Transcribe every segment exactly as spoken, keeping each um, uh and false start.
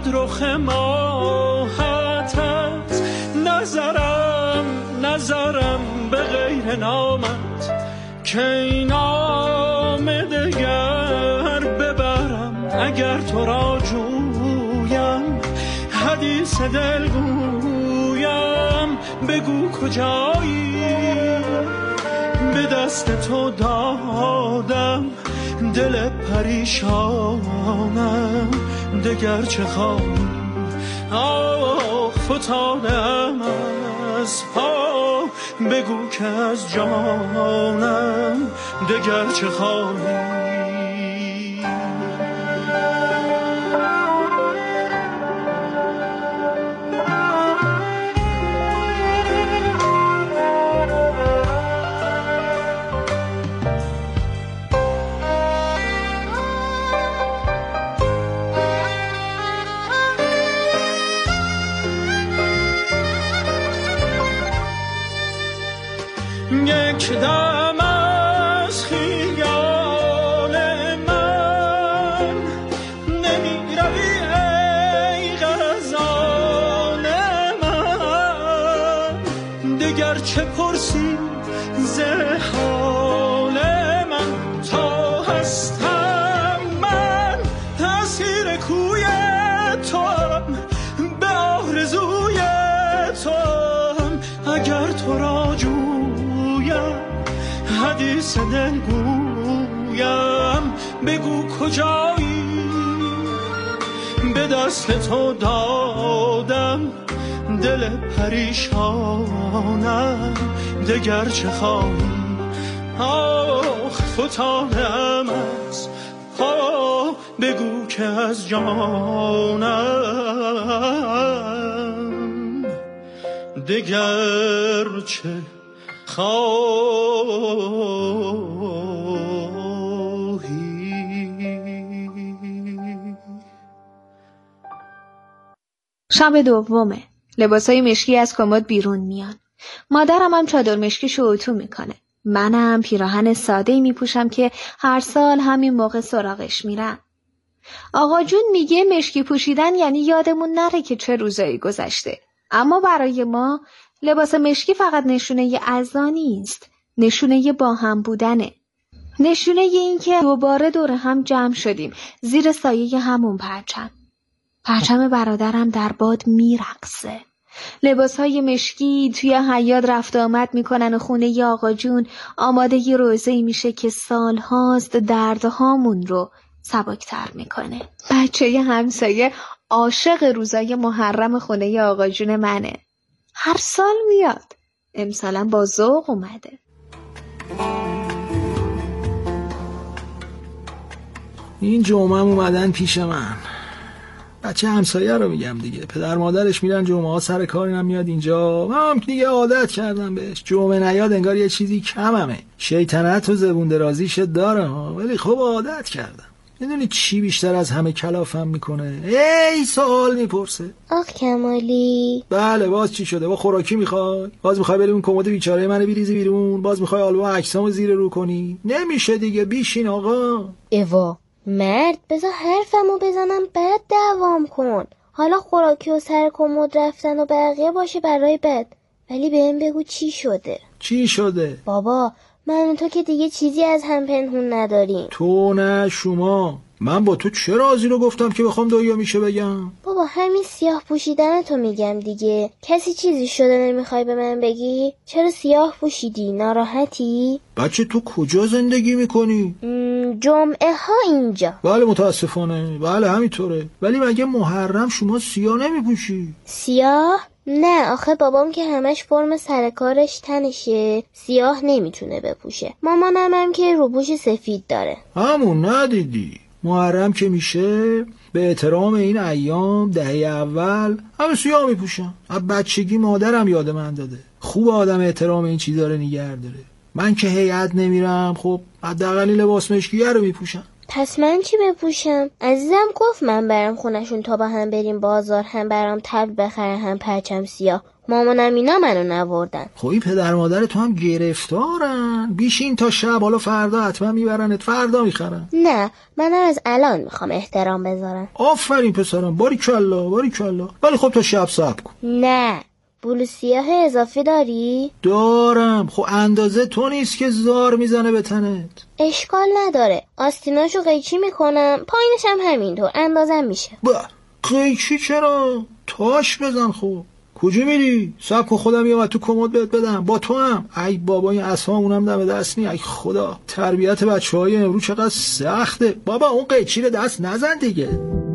رخ ماهت است، نظرم نظرم به غیر نامت، که این نام دگر ببرم اگر تو را جویم، حدیث دل گویم بگو کجایی، به دست تو دادم دل پریشانم، دگر چه خواهی؟ آه فتادم از پا، بگو که از جانم دگر چه خواهی؟ یک دم از خیال من نمی روی ای غرزان من، دگر چه پرسی ز حال من، تا هستم من تأثیر کوی توام، به آرزوی توام، اگر تو را حدیث دل گویم بگو کجایی، به دست تو دادم دل پریشانم، دگر چه خواهی؟ آخ فتادم از پا، بگو که از جانم دگر چه شب دومه. لباسای مشکی از کمد بیرون میان. مادرم هم چادر مشکیشو اتو میکنه. منم پیراهن ساده‌ای میپوشم که هر سال همین موقع سراغش میرم. آقا جون میگه مشکی پوشیدن یعنی یادمون نره که چه روزایی گذشته. اما برای ما لباس مشکی فقط نشونه ی عزا نیست، نشونه ی با هم بودنه، نشونه ی این که دوباره دور هم جمع شدیم زیر سایه همون پرچم. پرچم برادرم در باد میرقصه. لباسهای مشکی توی حیاط رفت آمد میکنن و خونه ی آقا جون آماده ی روزه‌ای میشه که سالهاست دردهامون رو سبکتر میکنه. بچه ی همسایه عاشق روزای محرم خونه ی آقا جون منه. هر سال میاد. امسالم با ذوق اومده. این جمعه اومدن پیش من. بچه همسایه رو میگم دیگه. پدر مادرش میرن جمعه ها سر کار، اینم میاد اینجا. من هم دیگه عادت کردم بهش. جمعه نیاد انگار یه چیزی کممه. شیطنت و زبون درازیش داره ها، ولی خب عادت کردم. میدونی چی بیشتر از همه کلافم میکنه؟ ای سوال میپرسه. آخ کمالی. بله باز چی شده؟ با خوراکی میخوای؟ باز میخوای بری اون کمد بیچاره منو بریزی بیرون؟ باز میخوای آلبوم عکسامو زیر رو کنی؟ نمیشه دیگه، بیشین آقا. ایوا مرد بذار حرفمو بزنم بعد دوام کن. حالا خوراکی و سر کمد رفتن و بقیه باشه برای بد، ولی بهم بگو چی شده؟ چی شده؟ بابا من و تو که دیگه چیزی از هم پنهون نداریم. تو نه شما. من با تو چه رازی رو گفتم که بخوام دویا میشه بگم؟ بابا همین سیاه پوشیدن تو میگم دیگه. کسی چیزی شده نمیخوای به من بگی؟ چرا سیاه پوشیدی؟ ناراحتی؟ بچه تو کجا زندگی میکنی؟ جمعه ها اینجا. بله متاسفانه، بله همینطوره. ولی مگه محرم شما سیاه نمیپوشی؟ سیاه؟ نه آخه بابام که همش فرم سرکارش تنشه، سیاه نمیتونه بپوشه. مامانم هم که روپوش سفید داره. همون ندیدی؟ محرم که میشه به احترام این ایام دهه اول همه سیاه میپوشن. از بچگی مادرم یاد من داده. خوب آدم احترام این چیزا رو نگه داره. من که هیئت نمیرم، خب حداقل لباس مشکیه رو میپوشم. پس من چی بپوشم؟ عزیزم گفت من برم خونشون تا با هم بریم بازار، هم برام تبل بخره هم پرچم سیاه. مامانم اینا منو نوردن. خب این پدر مادر تو هم گرفتارن. بیشین تا شب، حالا فردا حتما میبرنت، فردا میخرن. نه منم از الان میخوام احترام بذارم. آفرین پسرم، باریکلا باریکلا. ولی خب تا شب صبر کن. نه بلوز سیاه اضافی داری؟ دارم. خب اندازه تو نیست که زار میزنه به تنت. اشکال نداره، آستیناشو قیچی میکنم، پایینش هم همینطور اندازم میشه. با قیچی چرا؟ تاش بزن. خب کجا میری؟ صبر کن خودم یه وقت تو کمد بهت بدم. با تو هم. ای بابا این اسممونم دم دست نی. ای خدا تربیت بچهای امروز چقدر سخته. بابا اون قیچی رو دست نزن دیگه.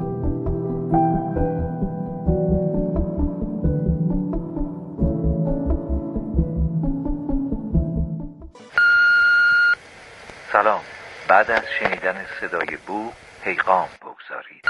سلام. بعد از شنیدن صدای بو پیغام بگذارید.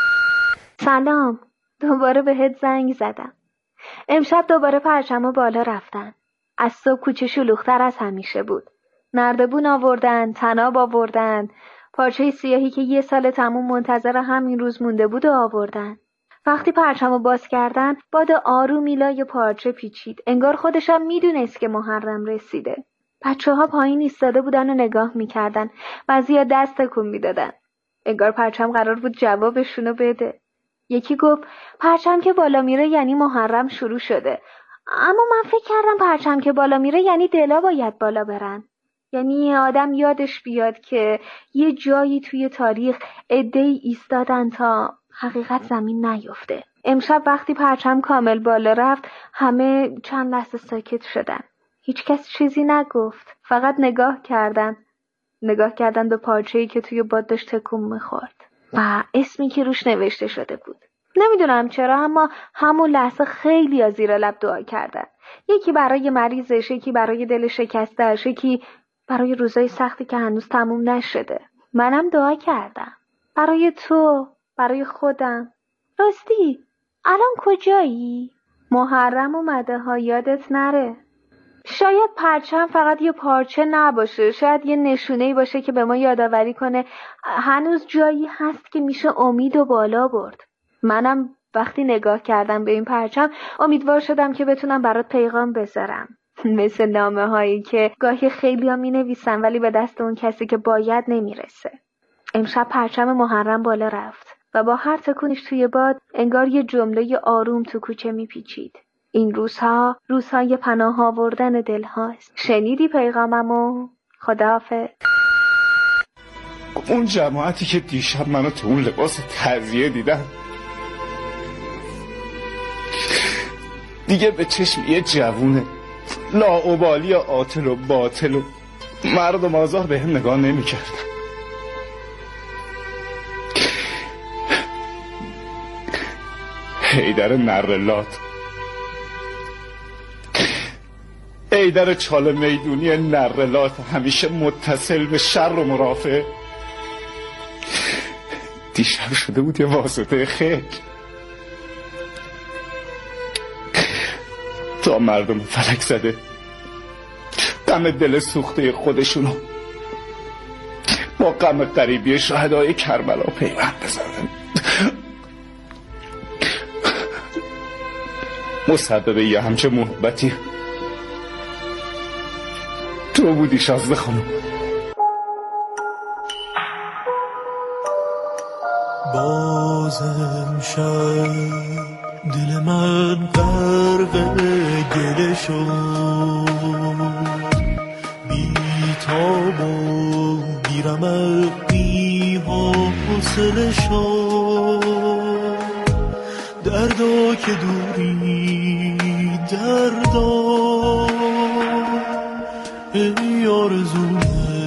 سلام، دوباره بهت زنگ زدم. امشب دوباره پرچمو بالا رفتن. از صبح کوچه شلوغ‌تر از همیشه بود. نردبون آوردن، طناب آوردن، پارچه سیاهی که یه سال تموم منتظر همین روز مونده بود و آوردن. وقتی پرچمو باز کردن، باد آرومی لای پارچه پیچید. انگار خودشم میدونست که محرم رسیده. بچه ها پایین ایستاده بودن و نگاه میکردن. بعضیا دست تکون میدادن. انگار پرچم قرار بود جوابشونو بده. یکی گفت پرچم که بالا میره یعنی محرم شروع شده. اما من فکر کردم پرچم که بالا میره یعنی دلا باید بالا برن. یعنی آدم یادش بیاد که یه جایی توی تاریخ عده‌ای ایستادن تا حقیقت زمین نیفته. امشب وقتی پرچم کامل بالا رفت همه چند لحظه ساکت شدن. هیچ کس چیزی نگفت. فقط نگاه کردن. نگاه کردن به پارچه‌ای که توی باد داشت تکون می‌خورد و اسمی که روش نوشته شده بود. نمیدونم چرا اما همون لحظه خیلی از زیر لب دعا کردن. یکی برای مریضش، یکی برای دل شکسته‌اش، یکی برای روزای سختی که هنوز تموم نشده. منم دعا کردم. برای تو، برای خودم. راستی الان کجایی؟ محرم اومده ها، یادت نره. شاید پرچم فقط یه پارچه نباشه، شاید یه نشونه‌ای باشه که به ما یادآوری کنه هنوز جایی هست که میشه امید و بالا برد. منم وقتی نگاه کردم به این پرچم امیدوار شدم که بتونم برات پیغام بذارم. مثل نامه هایی که گاهی خیلی ها می نویسن ولی به دست اون کسی که باید نمیرسه. امشب پرچم محرم بالا رفت و با هر تکونش توی باد انگار یه جمله آروم تو کوچه میپیچید. این روزها روزهای پناه آوردن دل هاست. شنیدی پیغاممو؟ خداحافظ. اون جماعتی که دیشب منو تو اون لباس تعزیه دیدن دیگه به چشم یه جوونه لاابالی عاطل و باطل و مردم آزار به هم نگاه نمی کردن. حیدر نرلات، حیدر چاله میدونی نرلات، همیشه متصل به شر و مرافع، دیشب شده بود یه واسطه خیل تا مردم فلک زده غم دل سوخته خودشونو با غم غریبی شهدای کربلا پیوند بزنن. مسببه یه همچه محبتی تو بودی شازده خانم. بازم شد دل من غرق گله شد، بی تاب و بی رمق بی حوصله شد. دردا که دوری دردا ای آرزوی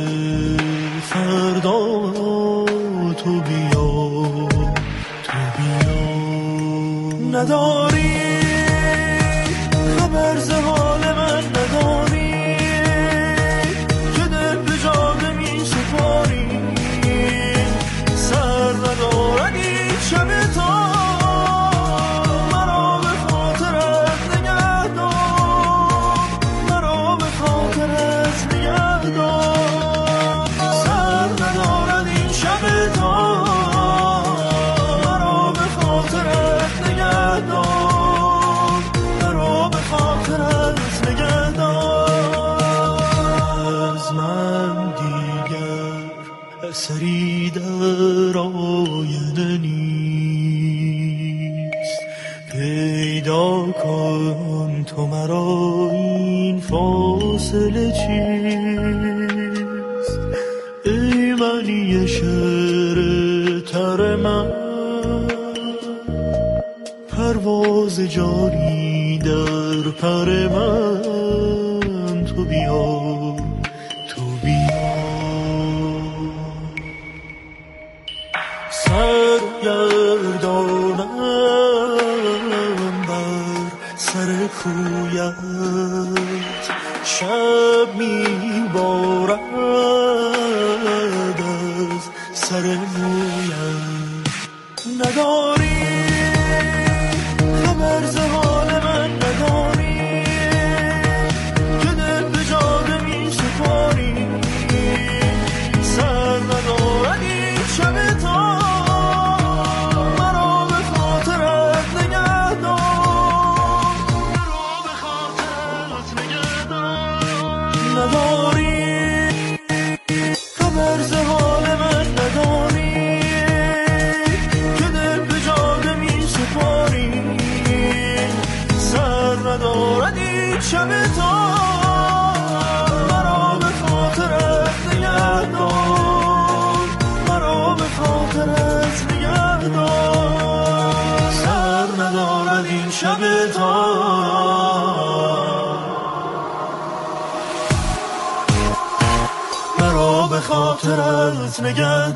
فردا، تو بیا تو بیا. نداری خبر ز حال من، نداری که دل به جاده می سپاری. سر ندارد این شب تا مرا به خاطرت نگه دار، مرا به خاطرت نگه دار. سر ندارد این شب پیدا کن تو مرا این فاصله چیست ای معنی شعر تر من پرواز جانی در پر من تو بیا تو بیا سرگردانم بر سر کویت شب میبارد از سر مویت نداری خبر ز حال من نداری که دل به جاده می سپاری سر ندارد این شب تا مرا به خاطرت نگه دار مرا به خاطرت نگه دار نداری خبر ز حال من نداری که دل به جاده می سپاری سر ندارد این شب تا مرا به خاطرت نگه دار مرا به خاطرت نگه دار سر ندارد این شب تا مرا به خاطرت نگه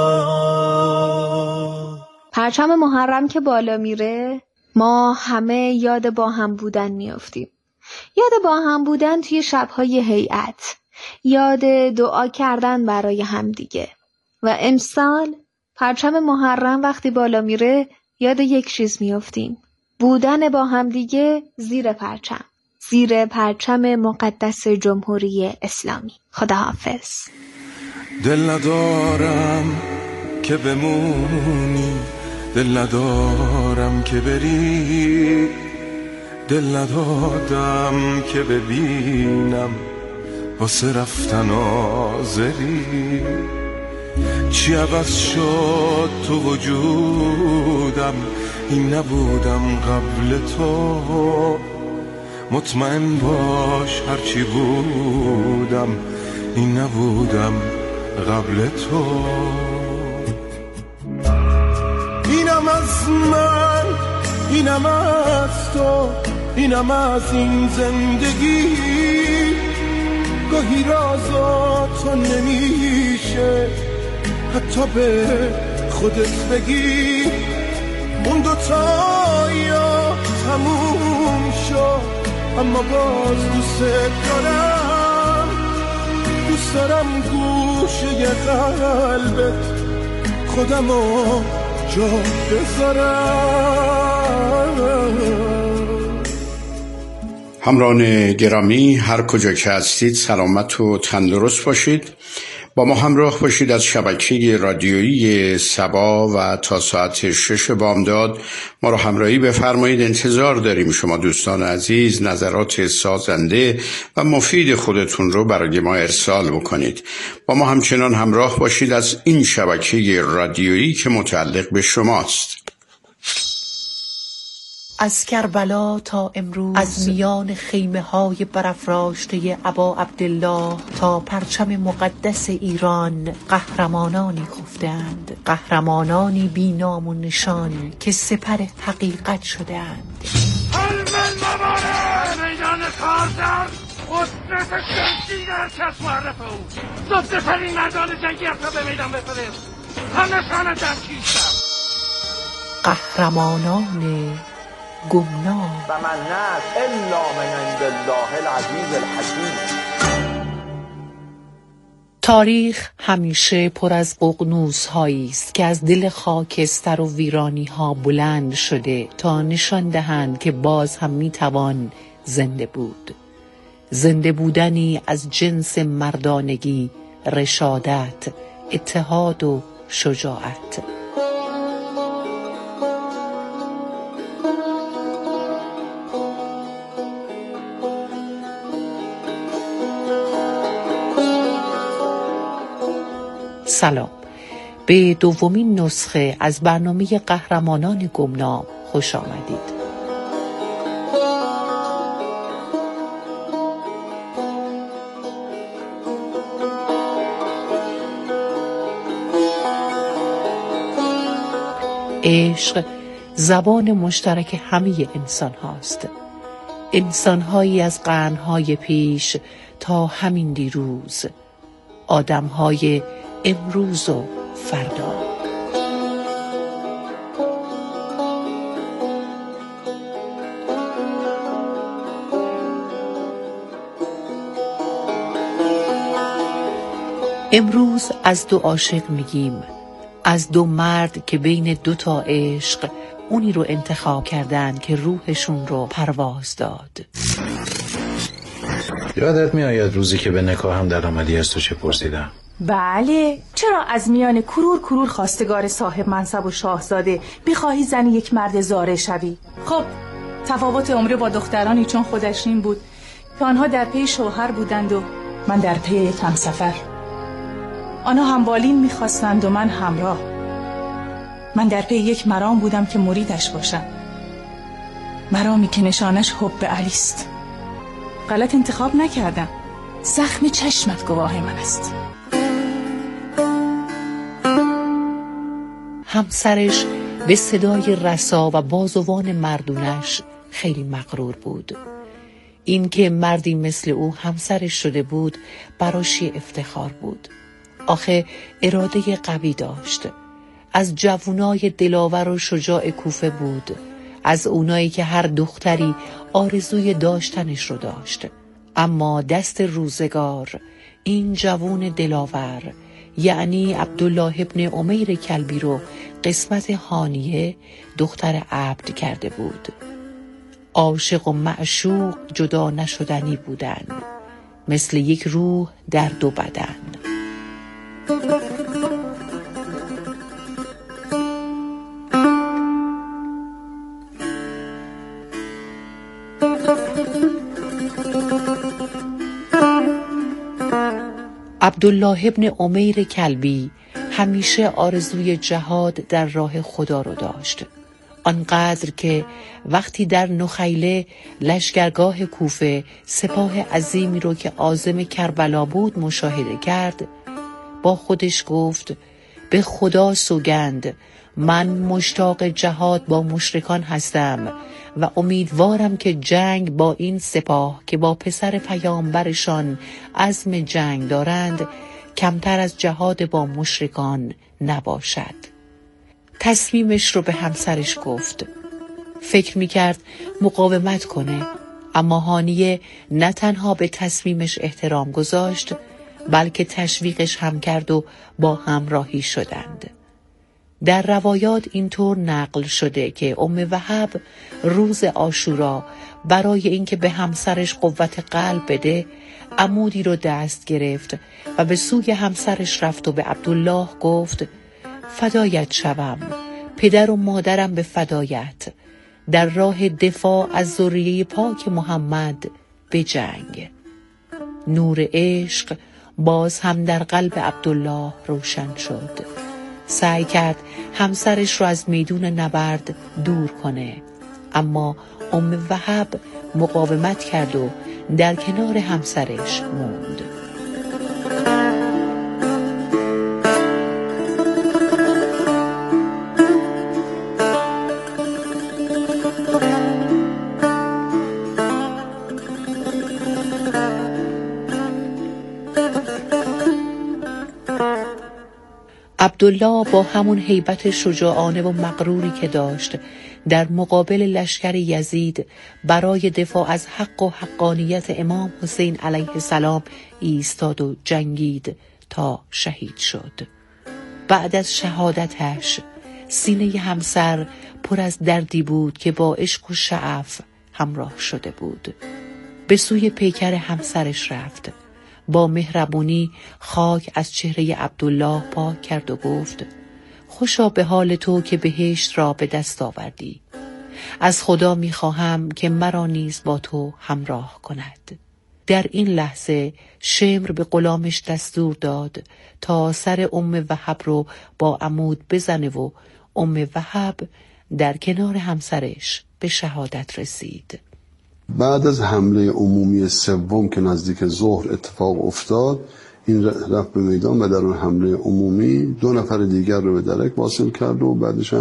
دار. پرچم محرم که بالا میره ما همه یاد با هم بودن میافتیم. یاد با هم بودن توی شبهای هیئت، یاد دعا کردن برای همدیگه. و امسال پرچم محرم وقتی بالا میره یاد یک چیز میافتیم، بودن با همدیگه زیر پرچم، زیر پرچم مقدس جمهوری اسلامی. خداحافظ. دل ندارم که بمونی، دل ندارم که بری، دل ندادم که ببینم واسه رفتن آزری. چی عوض شد تو وجودم، این نبودم قبل تو. مطمئن باش هرچی بودم، این نبودم قبل تو. اینم از من، اینم از تو، اینم از این زندگی. گاهی رازا تو نمیشه حتی به خودت بگی. اون دوتا یا تموم شد، اما باز دوست دارم. دوست دارم گوشه قلبت خودمو جا بذارم. همراهان گرامی، هر کجا که هستید سلامت و تندرست باشید. با ما همراه باشید از شبکه رادیویی سبا و تا ساعت شش بامداد ما رو همراهی بفرمایید. انتظار داریم شما دوستان عزیز نظرات سازنده و مفید خودتون رو برای ما ارسال بکنید. با ما همچنان همراه باشید از این شبکه رادیویی که متعلق به شماست. از کربلا تا امروز، از میان خیمه های برافراشته ابا عبدالله تا پرچم مقدس ایران قهرمانانی خفتند، قهرمانانی بی نام و نشان که سپر حقیقت شدند. حلم مبارک میدان کارزار قدرت شمسی در کس معرف او زبده ترین مردان جنگی را به میدان بفرست. همه سانه در کیشم قهرمانان گمنام. و من ناس الا من عند الله العزیز الحکیم. تاریخ همیشه پر از ققنوس هایی است که از دل خاکستر و ویرانی ها بلند شده تا نشان دهند که باز هم می توان زنده بود. زنده بودنی از جنس مردانگی، رشادت، اتحاد و شجاعت. سلام، به دومین نسخه از برنامه قهرمانان گمنام خوش آمدید. عشق زبان مشترک همه انسان هاست. انسانهایی از قرنهای پیش تا همین دیروز، آدمهای امروز و فردا. امروز از دو عاشق میگیم، از دو مرد که بین دو تا عشق اونی رو انتخاب کردن که روحشون رو پرواز داد. یادت می آید روزی که به نکاهم در آمدی از تو چه پرسیدم؟ بله، چرا از میان کرور کرور خواستگار صاحب منصب و شاهزاده بخواهی زنی یک مرد زاره شوی؟ خب تفاوت عمری با دخترانی چون خودشین بود که آنها در پی شوهر بودند و من در پی یک همسفر. آنها همبالین میخواستند و من همراه. من در پی یک مرام بودم که مریدش باشم، مرامی که نشانش حب علی است. غلط انتخاب نکردم. زخم چشمت گواه من است. همسرش به صدای رسا و بازوان مردونش خیلی مغرور بود. این که مردی مثل او همسرش شده بود براش افتخار بود. آخه اراده قوی داشت. از جوانای دلاور و شجاع کوفه بود، از اونایی که هر دختری آرزوی داشتنش رو داشت. اما دست روزگار این جوان دلاور یعنی عبدالله ابن عمیر کلبی رو قسمت هانیه دختر عبد کرده بود. عاشق و معشوق جدا نشدنی بودن، مثل یک روح در دو بدن. عبدالله ابن عمیر کلبی همیشه آرزوی جهاد در راه خدا رو داشت، آنقدر که وقتی در نخیله لشکرگاه کوفه سپاه عظیمی رو که عازم کربلا بود مشاهده کرد، با خودش گفت به خدا سوگند من مشتاق جهاد با مشرکان هستم و امیدوارم که جنگ با این سپاه که با پسر پیامبرشان عزم جنگ دارند کمتر از جهاد با مشرکان نباشد. تصمیمش رو به همسرش گفت. فکر میکرد مقاومت کنه، اما هانیه نه تنها به تصمیمش احترام گذاشت بلکه تشویقش هم کرد و با همراهی شدند. در روایات اینطور نقل شده که ام وهب روز عاشورا برای اینکه به همسرش قوت قلب بده عمودی رو دست گرفت و به سوی همسرش رفت و به عبدالله گفت فدایت شوم، پدر و مادرم به فدایت، در راه دفاع از ذریه پاک محمد به جنگ. نور عشق باز هم در قلب عبدالله روشن شد. سعی کرد همسرش رو از میدون نبرد دور کنه، اما ام وهب مقاومت کرد و در کنار همسرش موند. عبدالله با همون هیبت شجاعانه و مغروری که داشت در مقابل لشکر یزید برای دفاع از حق و حقانیت امام حسین علیه السلام ایستاد و جنگید تا شهید شد. بعد از شهادتش سینه همسر پر از دردی بود که با عشق و شعف همراه شده بود. به سوی پیکر همسرش رفت، با مهربونی خاک از چهره عبدالله پاک کرد و گفت خوشا به حال تو که بهشت را به دست آوردی. از خدا میخواهم که مرا نیز با تو همراه کند. در این لحظه شمر به غلامش دستور داد تا سر ام وهب رو با عمود بزنه و ام وهب در کنار همسرش به شهادت رسید. بعد از حمله عمومی سوم که نزدیک ظهر اتفاق افتاد، این رفت به میدان و در اون حمله عمومی دو نفر دیگر رو به درک واصل کرد و بعدش هم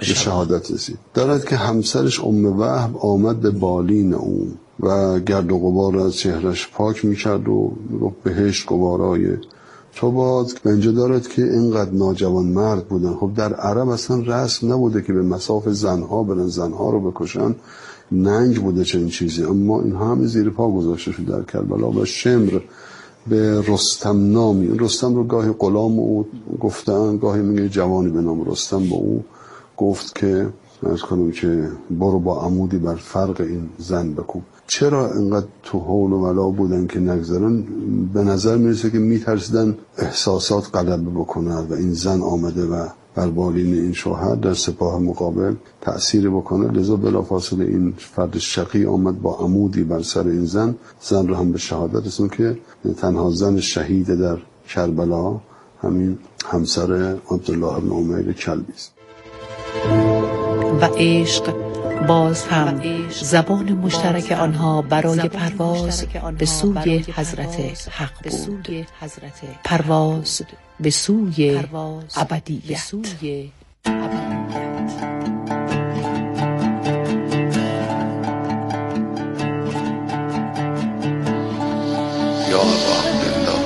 به شهادت رسید. دارد که همسرش ام وهب آمد به بالین او و گرد و غبار از چهرش پاک میکرد و گفت بهشت غبارای تو باد. و اینجا دارد که اینقدر ناجوان مرد بودن. خب در عرب اصلا رسم نبوده که به مصاف زنها برن زنها رو بکشن، ننگ بوده چنین چیزی، اما این همه زیر پا گذاشته شد در کربلا. و شمر به رستم نامی، رستم رو گاهی غلام او گفتن، گاهی میگه جوانی به نام رستم با او گفت که از کنم که برو با عمودی بر فرق این زن بکن. چرا اینقدر تو حول و ولا بودن که نگذارن؟ به نظر میرسه که میترسیدن احساسات غلبه بکنه و این زن آمده و بر بالین این شوهر در سپاه مقابل تأثیر بکنه، لذا بلافاصله این فرد شقی آمد با عمودی بر سر این زن، زن رو هم به شهادت رسون که تنها زن شهید در کربلا همین همسر عبدالله بن عمیر کلبی است. و عشق باز هم زبان مشترک آنها برای پرواز به سوی حضرت حق بود، پرواز به سوی ابدیت. یا ابا عبدالله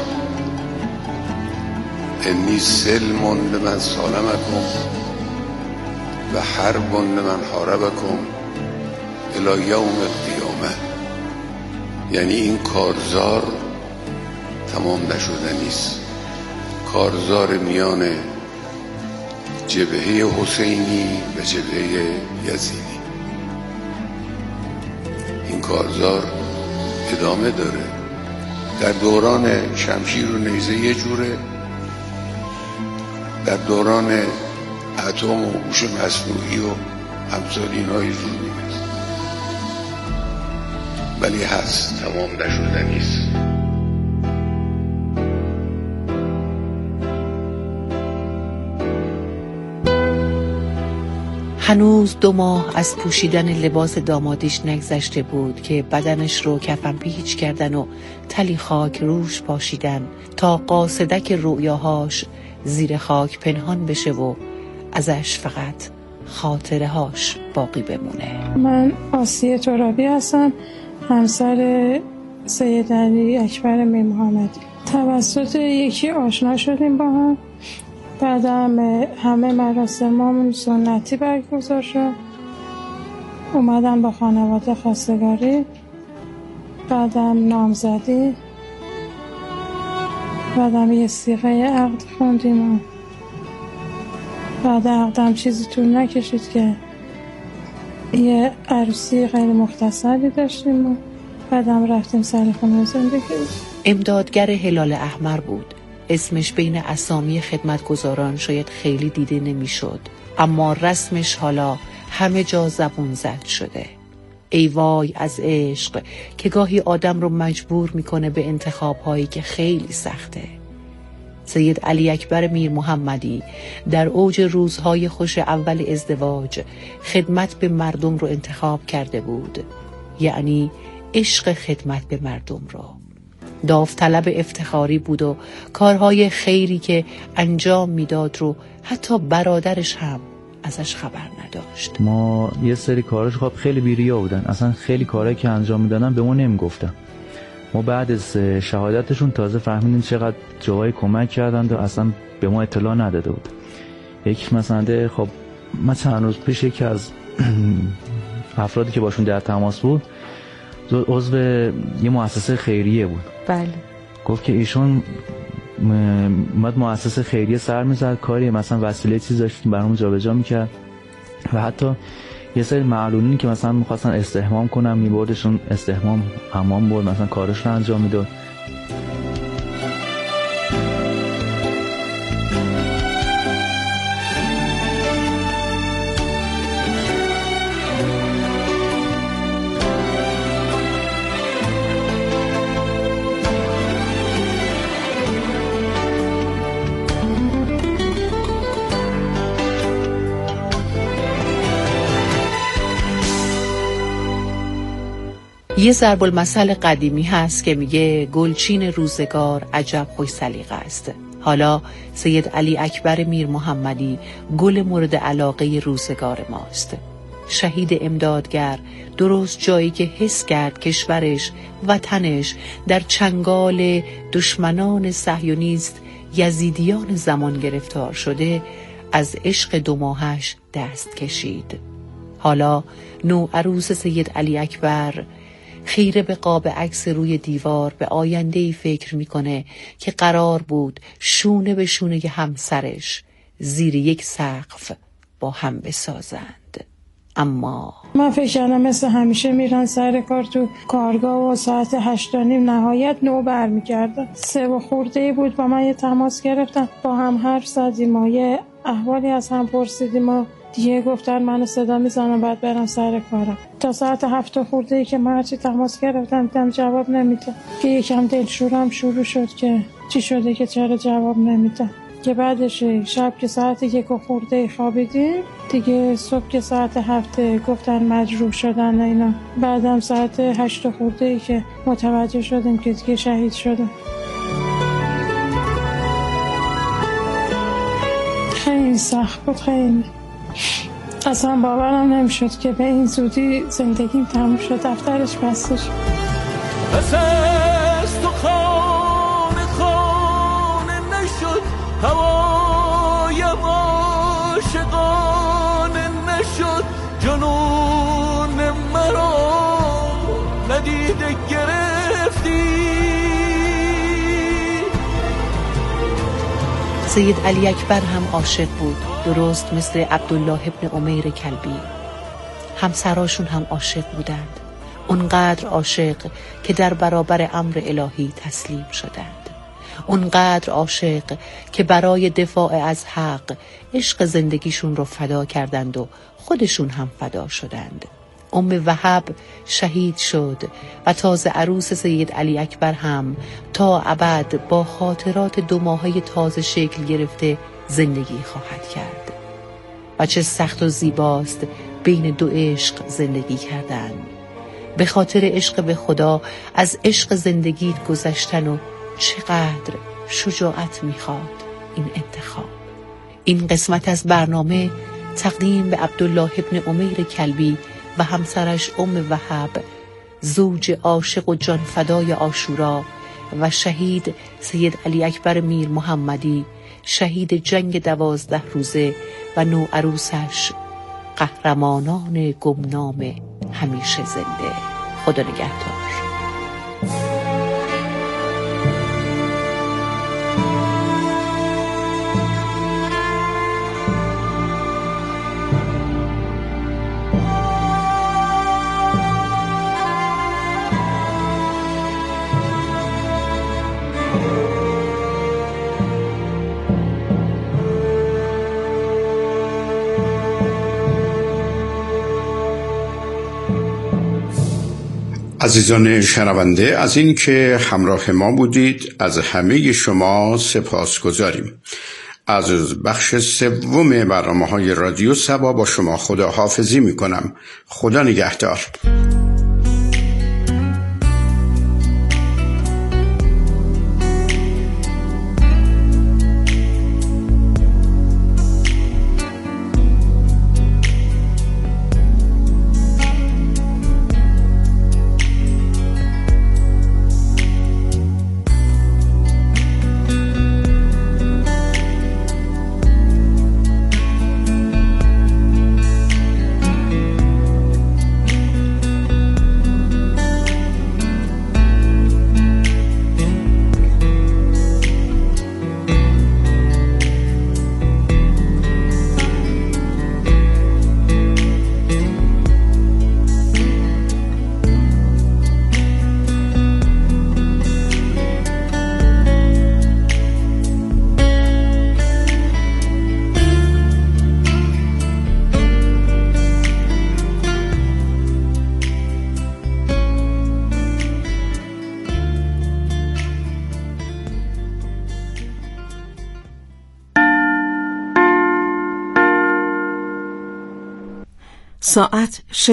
انی سلم لمن سالمکم و حرب لمن حاربکم الی یوم القیامه. یعنی این کارزار تمام نشده نیست، کارزار میان جبهه حسینی و جبهه یزیدی. این کارزار ادامه داره. در دوران شمشیر و نیزه یه جوره، در دوران اتم و هوش مصنوعی و امثال اینها یه جور میگه، ولی هست، تمام نشده نیست. هنوز دو ماه از پوشیدن لباس دامادیش نگذشته بود که بدنش رو کفن پیچ کردن و تلی خاک روش پاشیدن تا قاصدک رؤیاهاش زیر خاک پنهان بشه و ازش فقط خاطره هاش باقی بمونه. من آسیه ترابی هستم، همسر سید علی اکبر میر محمدی. توسط یکی آشنا شدیم با هم، بعدم همه مراسمامون سنتی برگزار شد. اومدم با خانواده خواستگاری، بعدم نامزدی، بعدم یه صیغه عقد خوندیم. بعد عقدم چیزی طول نکشید که یه عروسی خیلی مختصری داشتیم و بعدم رفتیم سر خونه زندگی. امدادگر هلال احمر بود. اسمش بین اسامی خدمتگزاران شاید خیلی دیده نمیشد، اما رسمش حالا همه جا زبون زد شده. ای وای از عشق که گاهی آدم رو مجبور میکنه به انتخاب‌هایی که خیلی سخته. سید علی اکبر میر محمدی در اوج روزهای خوش اول ازدواج خدمت به مردم رو انتخاب کرده بود، یعنی عشق خدمت به مردم رو. داوطلب افتخاری بود و کارهای خیری که انجام میداد رو حتی برادرش هم ازش خبر نداشت. ما یه سری کاراش خب خیلی بیریا بودن، اصلا خیلی کارهایی که انجام میدادن به ما نمیگفتن. ما بعد از شهادتشون تازه فهمیدیم چقدر جوای کمک کردند و اصلا به ما اطلاع نداده بود. یک مثلا خب من چند روز پیش یکی از افرادی که باشون در تماس بود عضو یه مؤسسه خیریه بود. بله. گفت که ایشون اومد مؤسسه خیریه سر میزد، کاری مثلا وسیله چیز داشت برامون جابجا میکرد و حتی یه سری معلولینی که مثلا میخواستن استحمام کنن میبردشون استحمام حمام برد، مثلا کارش رو انجام میداد. یه ضرب المثل قدیمی هست که میگه گلچین روزگار عجب خوش سلیقه است. حالا سید علی اکبر میر محمدی گل مورد علاقه روزگار ماست. شهید امدادگر، درست جایی که حس کرد کشورش، وطنش در چنگال دشمنان صهیونیست یزیدیان زمان گرفتار شده، از عشق دو ماهش دست کشید. حالا نو عروس سید علی اکبر خیره به قاب عکس روی دیوار به آینده‌ای فکر میکنه که قرار بود شونه به شونه همسرش زیر یک سقف با هم بسازند. اما من فکر کردم مثل همیشه میرن سر کار تو کارگاه و ساعت هشت و نیم نهایت نو برمیگردن. سه و خورده بود با من یه تماس گرفتن، با هم حرف زدیم و یه احوالی از هم پرسیدیم و دیگه گفتن منو صدا میزنم بعد برم سر کارم. تا ساعت هفت و خورده ای که من هرچی تماس گرفتم دیدم جواب نمیده، که یکم دلشورم شروع شد که چی شده که چرا جواب نمیده. که بعدش شب که ساعت یک و خورده خوابیدیم، دیگه صبح که ساعت هفت گفتن مجروح شدن اینا. بعدم ساعت هشت و خورده ای که متوجه شدیم که دیگه شهید شدن. خیلی سخت بود، خیلی. اصلا باورم نمیشد که به این زودی زندگیم تموم شد، دفترش بسته شد. پس از تو خانه خانه نشد، هوایم عاشقانه نشد، جنون مرا ندیده گرفتی. سید علی اکبر هم عاشق بود، درست مثل عبدالله ابن عمیر کلبی. همسراشون هم عاشق بودند، اونقدر عاشق که در برابر امر الهی تسلیم شدند، اونقدر عاشق که برای دفاع از حق عشق زندگیشون رو فدا کردند و خودشون هم فدا شدند. ام وهب شهید شد و تازه عروس سید علی اکبر هم تا ابد با خاطرات دو ماهه تازه شکل گرفته زندگی خواهد کرد. و چه سخت و زیباست بین دو عشق زندگی کردن، به خاطر عشق به خدا از عشق زندگی گذشتن و چقدر شجاعت میخواد این انتخاب. این قسمت از برنامه تقدیم به عبدالله ابن عمیر کلبی و همسرش ام وهب، زوج عاشق و جانفدای عاشورا و شهید سید علی اکبر میر محمدی، شهید جنگ دوازده روزه و نو عروسش، قهرمانان گمنام همیشه زنده. خدا نگهدار. عزیزان شنونده، از این که همراه ما بودید از همه شما سپاس گذاریم. از بخش سوم برنامه‌های رادیو سبا با شما خداحافظی می‌کنم. خدا نگهدار. ساعت